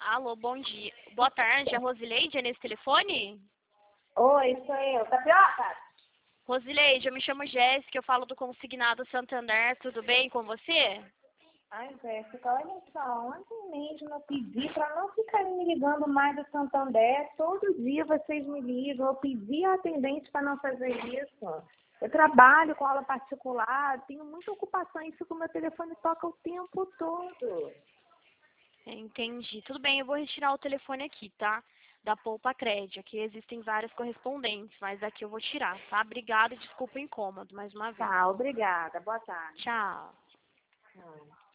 Alô, bom dia. Boa tarde, a Rosileide é nesse telefone? Oi, sou eu. Tapioca? Rosileide, eu me chamo Jéssica, eu falo do Consignado Santander, tudo bem com você? Ai, Jéssica, olha só, ontem mesmo eu pedi para não ficarem me ligando mais do Santander. Todo dia vocês me ligam. Eu pedi a atendente para não fazer isso. Eu trabalho com aula particular, tenho muita ocupação e fico, meu telefone toca o tempo todo. Entendi. Tudo bem, eu vou retirar o telefone aqui, tá? Da Poupa Crédito. Aqui existem várias correspondentes, mas aqui eu vou tirar, tá? Obrigada e desculpa o incômodo mais uma vez. Tá, obrigada. Boa tarde. Tchau. Tchau.